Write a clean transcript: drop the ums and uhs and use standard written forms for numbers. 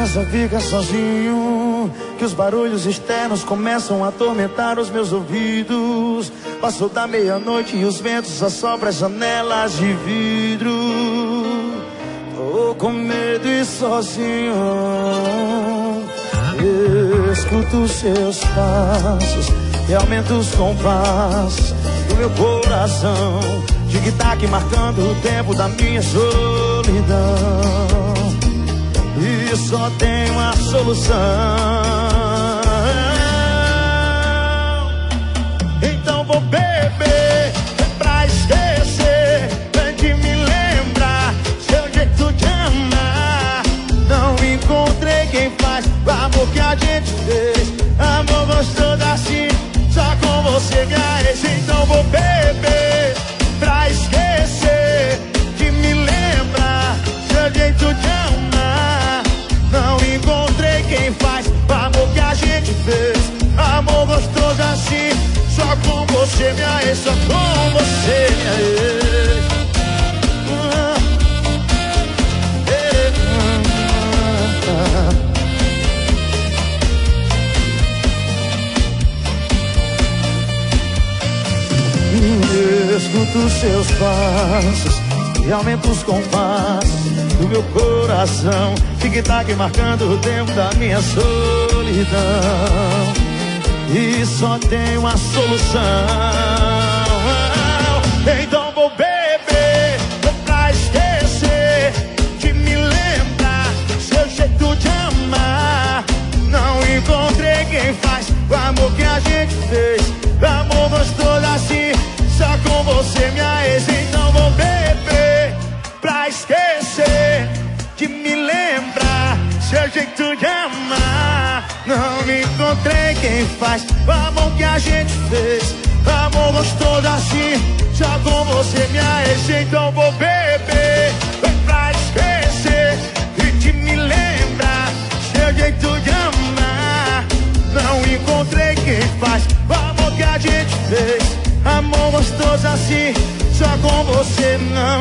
casa fica sozinho, que os barulhos externos começam a atormentar os meus ouvidos. Passou da meia-noite e os ventos assopram as janelas de vidro. Tô com medo e sozinho, escuto os seus passos e aumento os compassos do meu coração. Tic-tac marcando o tempo da minha solidão. E só tem uma solução. Então vou beber pra esquecer, de me lembrar seu jeito de amar. Não encontrei quem faz o amor que a gente fez. Amor gostoso assim, só com você me arreze. Então vou beber pra esquecer, de me lembrar seu jeito de amar. Não encontrei quem faz o amor que a gente fez. Amor gostoso assim, só com você me arreze. Só com você me arreze. Escuto os seus passos e aumento os compassos do meu coração. Tic-tac marcando o tempo da minha solidão. E só tem uma solução. Então vou beber pra esquecer, de me lembrar seu jeito de amar. Não encontrei quem faz o amor que a gente fez. Amor gostoso assim, só com você me arreze. Então vou beber pra esquecer, de me lembrar seu jeito de amar. Não encontrei quem faz o amor que a gente fez. Amor gostoso assim, só com você me arreze. Então vou beber pra esquecer e de me lembrar seu jeito de amar. Não encontrei quem faz o amor que a gente fez. Amor gostoso assim, só com você não.